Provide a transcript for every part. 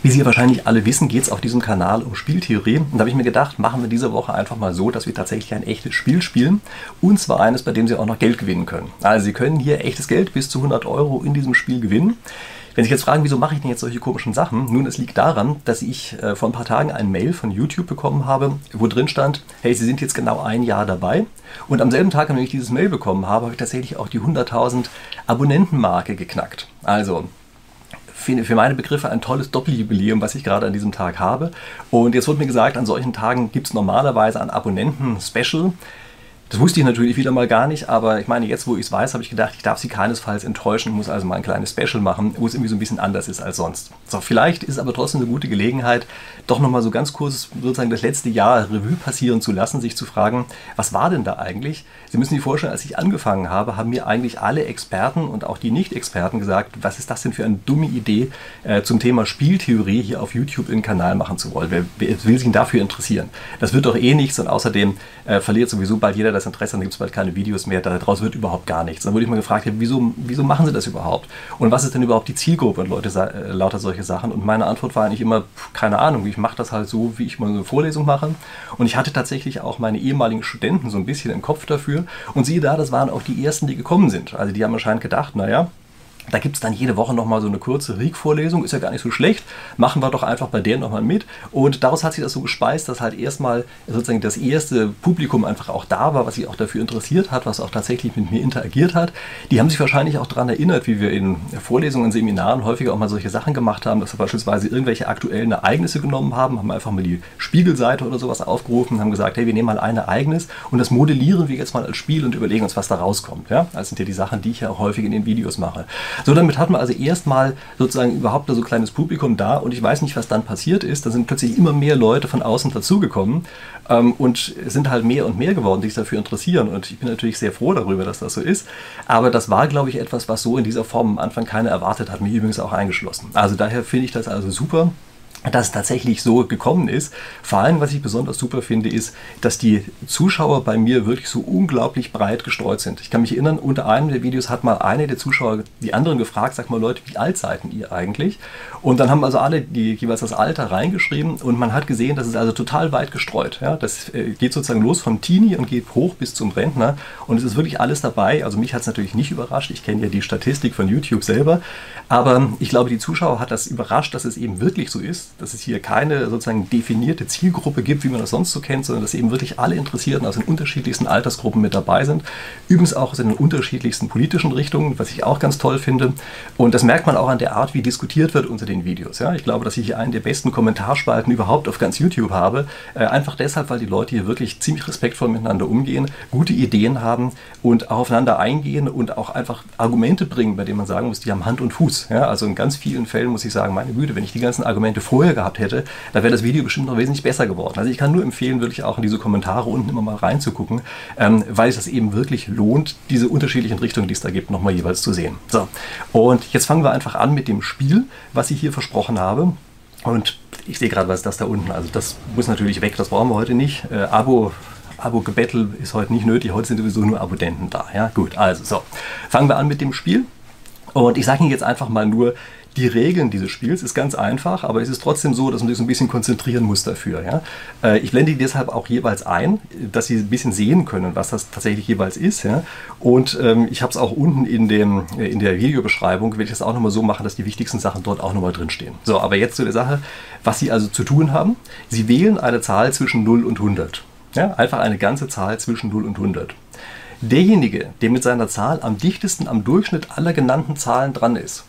Wie Sie ja wahrscheinlich alle wissen, geht es auf diesem Kanal um Spieltheorie. Und da habe ich mir gedacht, machen wir diese Woche einfach mal so, dass wir tatsächlich ein echtes Spiel spielen. Und zwar eines, bei dem Sie auch noch Geld gewinnen können. Also Sie können hier echtes Geld bis zu 100 € in diesem Spiel gewinnen. Wenn Sie sich jetzt fragen, wieso mache ich denn jetzt solche komischen Sachen? Nun, es liegt daran, dass ich vor ein paar Tagen ein Mail von YouTube bekommen habe, wo drin stand, hey, Sie sind jetzt genau ein Jahr dabei. Und am selben Tag, an dem ich dieses Mail bekommen habe, habe ich tatsächlich auch die 100.000 Abonnentenmarke geknackt. Also für meine Begriffe ein tolles Doppeljubiläum, was ich gerade an diesem Tag habe. Und jetzt wurde mir gesagt, an solchen Tagen gibt es normalerweise ein Abonnenten-Special. Das wusste ich natürlich wieder mal gar nicht, aber ich meine, jetzt wo ich es weiß, habe ich gedacht, ich darf Sie keinesfalls enttäuschen, muss also mal ein kleines Special machen, wo es irgendwie so ein bisschen anders ist als sonst. So, vielleicht ist es aber trotzdem eine gute Gelegenheit, doch nochmal so ganz kurz sozusagen das letzte Jahr Revue passieren zu lassen, sich zu fragen, was war denn da eigentlich? Sie müssen sich vorstellen, als ich angefangen habe, haben mir eigentlich alle Experten und auch die Nicht-Experten gesagt, was ist das denn für eine dumme Idee, zum Thema Spieltheorie hier auf YouTube einen Kanal machen zu wollen. Wer will sich dafür interessieren? Das wird doch eh nichts und außerdem verliert sowieso bald jeder das Interesse, dann gibt es bald keine Videos mehr, daraus wird überhaupt gar nichts. Dann wurde ich mal gefragt, wieso machen Sie das überhaupt? Und was ist denn überhaupt die Zielgruppe? Und Leute lauter solche Sachen. Und meine Antwort war eigentlich immer, keine Ahnung, ich mache das halt so, wie ich mal eine Vorlesung mache. Und ich hatte tatsächlich auch meine ehemaligen Studenten so ein bisschen im Kopf dafür. Und siehe da, das waren auch die ersten, die gekommen sind. Also die haben anscheinend gedacht, naja, da gibt es dann jede Woche nochmal so eine kurze RIG-Vorlesung, ist ja gar nicht so schlecht, machen wir doch einfach bei der nochmal mit. Und daraus hat sich das so gespeist, dass halt erstmal sozusagen das erste Publikum einfach auch da war, was sich auch dafür interessiert hat, was auch tatsächlich mit mir interagiert hat. Die haben sich wahrscheinlich auch daran erinnert, wie wir in Vorlesungen, Seminaren häufiger auch mal solche Sachen gemacht haben, dass wir beispielsweise irgendwelche aktuellen Ereignisse genommen haben einfach mal die Spiegelseite oder sowas aufgerufen und haben gesagt, hey, wir nehmen mal ein Ereignis und das modellieren wir jetzt mal als Spiel und überlegen uns, was da rauskommt. Ja? Das sind ja die Sachen, die ich ja auch häufig in den Videos mache. So, damit hat man also erstmal sozusagen überhaupt so ein kleines Publikum da und ich weiß nicht, was dann passiert ist. Da sind plötzlich immer mehr Leute von außen dazugekommen und es sind halt mehr und mehr geworden, die sich dafür interessieren und ich bin natürlich sehr froh darüber, dass das so ist. Aber das war, glaube ich, etwas, was so in dieser Form am Anfang keiner erwartet hat, mich übrigens auch eingeschlossen. Also daher finde ich das also super, dass es tatsächlich so gekommen ist. Vor allem, was ich besonders super finde, ist, dass die Zuschauer bei mir wirklich so unglaublich breit gestreut sind. Ich kann mich erinnern, unter einem der Videos hat mal eine der Zuschauer die anderen gefragt, sag mal Leute, wie alt seid ihr eigentlich? Und dann haben also alle jeweils das Alter reingeschrieben und man hat gesehen, das ist also total weit gestreut. Ja? Das geht sozusagen los vom Teenie und geht hoch bis zum Rentner und es ist wirklich alles dabei. Also mich hat es natürlich nicht überrascht, ich kenne ja die Statistik von YouTube selber, aber ich glaube, die Zuschauer hat das überrascht, dass es eben wirklich so ist, dass es hier keine sozusagen definierte Zielgruppe gibt, wie man das sonst so kennt, sondern dass eben wirklich alle Interessierten aus den unterschiedlichsten Altersgruppen mit dabei sind. Übrigens auch aus den unterschiedlichsten politischen Richtungen, was ich auch ganz toll finde. Und das merkt man auch an der Art, wie diskutiert wird unter den Videos. Ja, ich glaube, dass ich hier einen der besten Kommentarspalten überhaupt auf ganz YouTube habe. Einfach deshalb, weil die Leute hier wirklich ziemlich respektvoll miteinander umgehen, gute Ideen haben und auch aufeinander eingehen und auch einfach Argumente bringen, bei denen man sagen muss, die haben Hand und Fuß. Ja, also in ganz vielen Fällen muss ich sagen, meine Güte, wenn ich die ganzen Argumente vorher gehabt hätte, da wäre das Video bestimmt noch wesentlich besser geworden. Also ich kann nur empfehlen, wirklich auch in diese Kommentare unten immer mal reinzugucken, weil es das eben wirklich lohnt, diese unterschiedlichen Richtungen, die es da gibt, nochmal jeweils zu sehen. So, und jetzt fangen wir einfach an mit dem Spiel, was ich hier versprochen habe. Und ich sehe gerade, was ist das da unten? Also das muss natürlich weg, das brauchen wir heute nicht. Abo-Gebettel ist heute nicht nötig, heute sind sowieso nur Abonnenten da. Ja, gut, also so. Fangen wir an mit dem Spiel. Und ich sage Ihnen jetzt einfach mal nur, die Regeln dieses Spiels ist ganz einfach, aber es ist trotzdem so, dass man sich so ein bisschen konzentrieren muss dafür. Ja? Ich blende die deshalb auch jeweils ein, dass Sie ein bisschen sehen können, was das tatsächlich jeweils ist. Ja? Und ich habe es auch unten in der Videobeschreibung, werde ich das auch nochmal so machen, dass die wichtigsten Sachen dort auch nochmal drin stehen. So, aber jetzt zu der Sache, was Sie also zu tun haben. Sie wählen eine Zahl zwischen 0 und 100. Ja? Einfach eine ganze Zahl zwischen 0 und 100. Derjenige, der mit seiner Zahl am dichtesten am Durchschnitt aller genannten Zahlen dran ist,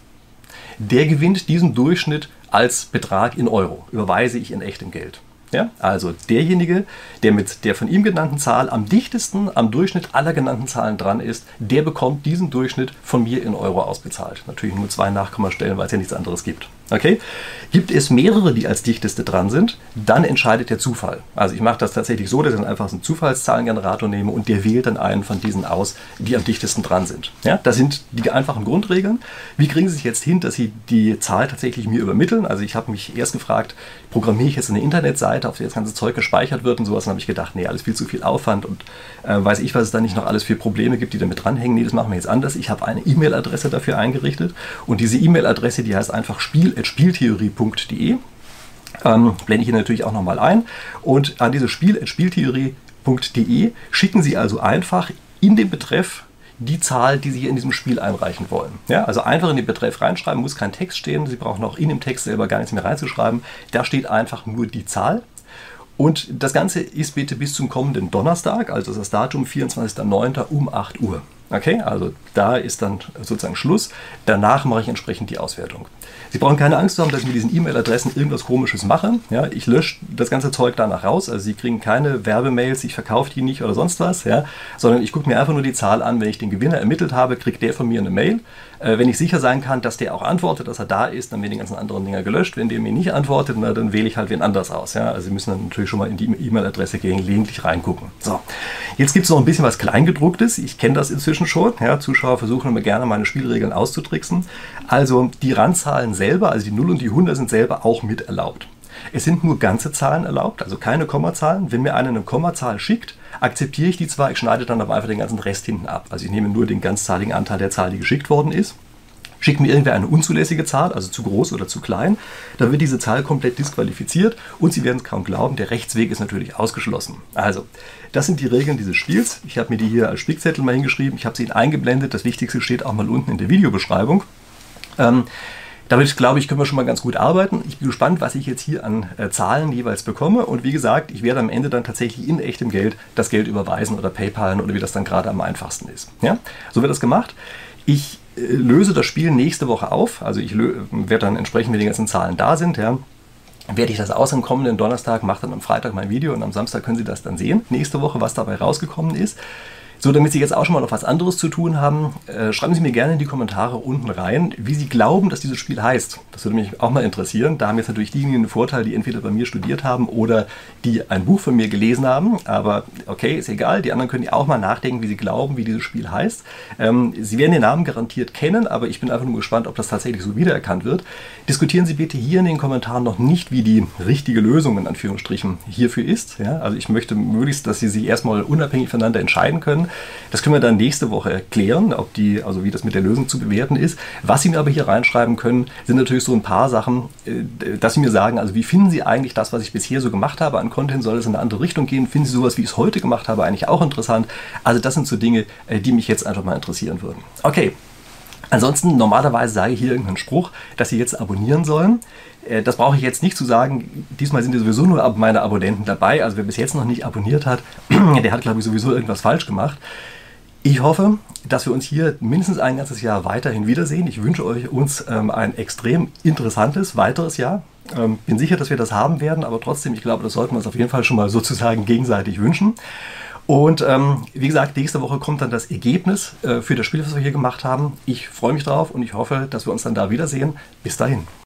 der gewinnt diesen Durchschnitt als Betrag in Euro, überweise ich in echtem Geld. Ja? Also derjenige, der mit der von ihm genannten Zahl am dichtesten am Durchschnitt aller genannten Zahlen dran ist, der bekommt diesen Durchschnitt von mir in Euro ausbezahlt. Natürlich nur 2 Nachkommastellen, weil es ja nichts anderes gibt. Okay? Gibt es mehrere, die als dichteste dran sind, dann entscheidet der Zufall. Also ich mache das tatsächlich so, dass ich dann einfach so einen Zufallszahlengenerator nehme und der wählt dann einen von diesen aus, die am dichtesten dran sind. Ja? Das sind die einfachen Grundregeln. Wie kriegen Sie es jetzt hin, dass Sie die Zahl tatsächlich mir übermitteln? Also ich habe mich erst gefragt, programmiere ich jetzt eine Internetseite, auf der das ganze Zeug gespeichert wird und sowas. Dann habe ich gedacht, nee, alles viel zu viel Aufwand und weiß ich, was es da nicht noch alles für Probleme gibt, die damit dranhängen. Nee, das machen wir jetzt anders. Ich habe eine E-Mail-Adresse dafür eingerichtet und diese E-Mail-Adresse, die heißt einfach spiel@spieltheorie.de. Blende ich hier natürlich auch nochmal ein. Und an dieses spieltheorie.de schicken Sie also einfach in den Betreff die Zahl, die Sie hier in diesem Spiel einreichen wollen. Ja, also einfach in den Betreff reinschreiben, muss kein Text stehen. Sie brauchen auch in dem Text selber gar nichts mehr reinzuschreiben. Da steht einfach nur die Zahl. Und das Ganze ist bitte bis zum kommenden Donnerstag, also das Datum 24.09. um 8 Uhr. Okay, also da ist dann sozusagen Schluss. Danach mache ich entsprechend die Auswertung. Sie brauchen keine Angst haben, dass ich mit diesen E-Mail-Adressen irgendwas Komisches mache. Ja, ich lösche das ganze Zeug danach raus. Also Sie kriegen keine Werbemails, ich verkaufe die nicht oder sonst was. Ja, sondern ich gucke mir einfach nur die Zahl an. Wenn ich den Gewinner ermittelt habe, kriegt der von mir eine Mail. Wenn ich sicher sein kann, dass der auch antwortet, dass er da ist, dann werden die ganzen anderen Dinger gelöscht. Wenn der mir nicht antwortet, na, dann wähle ich halt wen anders aus. Ja, also Sie müssen dann natürlich schon mal in die E-Mail-Adresse gelegentlich reingucken. So, jetzt gibt es noch ein bisschen was Kleingedrucktes. Ich kenne das inzwischen schon. Ja, Zuschauer versuchen immer gerne meine Spielregeln auszutricksen. Also die Randzahlen selber, also die 0 und die 100 sind selber auch mit erlaubt. Es sind nur ganze Zahlen erlaubt, also keine Kommazahlen. Wenn mir einer eine Kommazahl schickt, akzeptiere ich die zwar, ich schneide dann aber einfach den ganzen Rest hinten ab. Also ich nehme nur den ganzzahligen Anteil der Zahl, die geschickt worden ist. Schickt mir irgendwer eine unzulässige Zahl, also zu groß oder zu klein, dann wird diese Zahl komplett disqualifiziert und Sie werden es kaum glauben, der Rechtsweg ist natürlich ausgeschlossen. Also, das sind die Regeln dieses Spiels. Ich habe mir die hier als Spickzettel mal hingeschrieben, ich habe sie Ihnen eingeblendet, das Wichtigste steht auch mal unten in der Videobeschreibung. Damit, glaube ich, können wir schon mal ganz gut arbeiten. Ich bin gespannt, was ich jetzt hier an Zahlen jeweils bekomme. Und wie gesagt, ich werde am Ende dann tatsächlich in echtem Geld das Geld überweisen oder PayPalen oder wie das dann gerade am einfachsten ist. Ja? So wird das gemacht. Ich löse das Spiel nächste Woche auf. Also ich werde dann entsprechend, wenn die ganzen Zahlen da sind, ja, werde ich das aus am kommenden Donnerstag, mache dann am Freitag mein Video und am Samstag können Sie das dann sehen, nächste Woche, was dabei rausgekommen ist. So, damit Sie jetzt auch schon mal noch was anderes zu tun haben, schreiben Sie mir gerne in die Kommentare unten rein, wie Sie glauben, dass dieses Spiel heißt. Das würde mich auch mal interessieren. Da haben jetzt natürlich diejenigen einen Vorteil, die entweder bei mir studiert haben oder die ein Buch von mir gelesen haben. Aber okay, ist egal. Die anderen können ja auch mal nachdenken, wie sie glauben, wie dieses Spiel heißt. Sie werden den Namen garantiert kennen, aber ich bin einfach nur gespannt, ob das tatsächlich so wiedererkannt wird. Diskutieren Sie bitte hier in den Kommentaren noch nicht, wie die richtige Lösung in Anführungsstrichen hierfür ist. Ja, also ich möchte möglichst, dass Sie sich erstmal unabhängig voneinander entscheiden können. Das können wir dann nächste Woche erklären, also wie das mit der Lösung zu bewerten ist. Was Sie mir aber hier reinschreiben können, sind natürlich so ein paar Sachen, dass Sie mir sagen, also wie finden Sie eigentlich das, was ich bisher so gemacht habe an Content? Soll es in eine andere Richtung gehen? Finden Sie sowas, wie ich es heute gemacht habe, eigentlich auch interessant? Also das sind so Dinge, die mich jetzt einfach mal interessieren würden. Okay. Ansonsten, normalerweise sage ich hier irgendeinen Spruch, dass Sie jetzt abonnieren sollen. Das brauche ich jetzt nicht zu sagen. Diesmal sind sowieso nur meine Abonnenten dabei. Also wer bis jetzt noch nicht abonniert hat, der hat, glaube ich, sowieso irgendwas falsch gemacht. Ich hoffe, dass wir uns hier mindestens ein ganzes Jahr weiterhin wiedersehen. Ich wünsche uns ein extrem interessantes weiteres Jahr. Bin sicher, dass wir das haben werden, aber trotzdem, ich glaube, das sollten wir uns auf jeden Fall schon mal sozusagen gegenseitig wünschen. Und wie gesagt, nächste Woche kommt dann das Ergebnis für das Spiel, was wir hier gemacht haben. Ich freue mich drauf und ich hoffe, dass wir uns dann da wiedersehen. Bis dahin.